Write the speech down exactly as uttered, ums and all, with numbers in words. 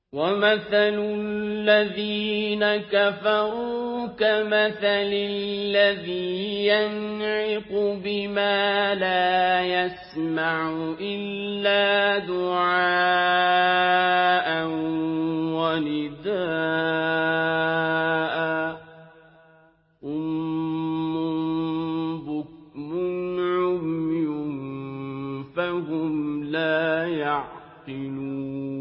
وَمَثَلُ الَّذِينَ كَفَرُوا كَمَثَلِ الَّذِي يَنْعِقُ بِمَا لَا يَسْمَعُ إِلَّا دُعَاءً وَنِدَاءً ۚ صُمٌّ بُكْمٌ عُمْيٌ فَهُمْ لَا يَعْقِلُونَ